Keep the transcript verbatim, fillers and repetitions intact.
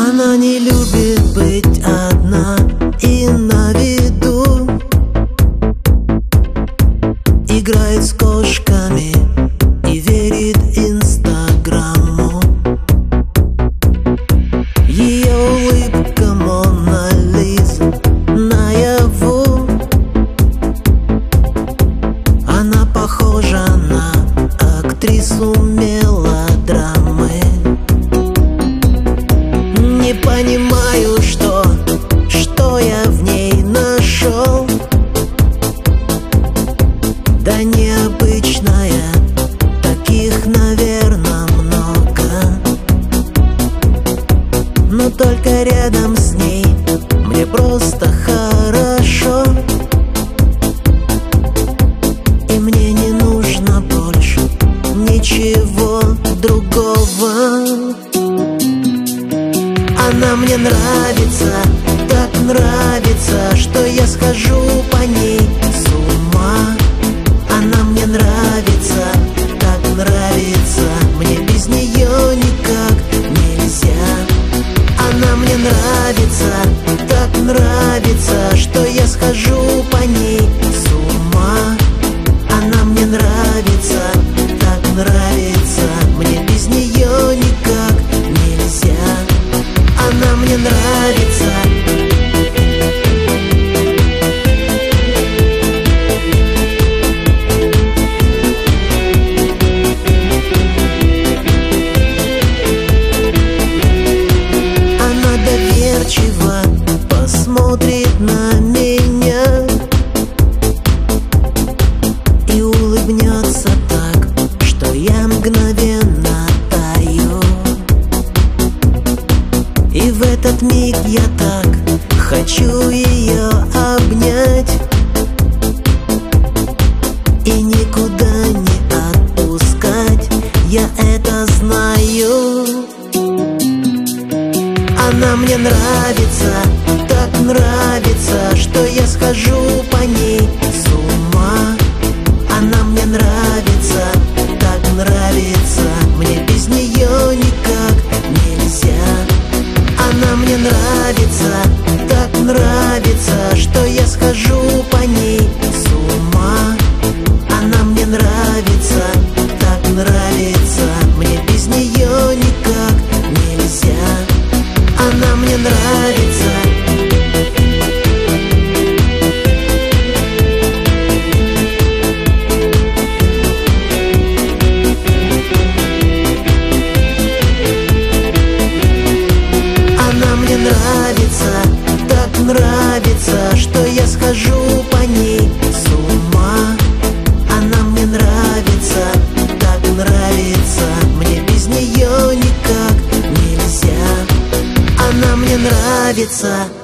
Она не любит быть одна и на виду, играет с кошками и верит Инстаграму. Ее улыбка Мона Лиза наяву. Она похожа на актрису мелодрамы. Не понимаю, что, что я в ней нашел. Да необычная, таких, наверное, много. Но только рядом с ней мне просто хорошо. И мне не нужно больше ничего другого. Она мне нравится, так нравится, что я схожу по ней с ума. Она мне нравится, так нравится, мне без нее никак нельзя. Она мне нравится, так нравится, что я схожу по ней с ума. Она мне нравится, так нравится, мне без нее никак нельзя. Она мне нравится. Она доверчиво посмотрит на меня и улыбнется так, что я мгновенно таю. И в этот миг я так хочу ее обнять и никуда не отпускать, я это знаю. Она мне нравится, так нравится, что я схожу по ней с ума. Она мне нравится, так нравится, мне без нее никак нельзя. Она мне нравится, так нравится, что я схожу по ней с ума. Она мне нравится, так нравится, мне без нее никак нельзя. Она мне нравится. Она мне нравится, так нравится, что я схожу по ней с ума. Она мне нравится, так нравится, мне без нее никак нельзя. Она мне нравится.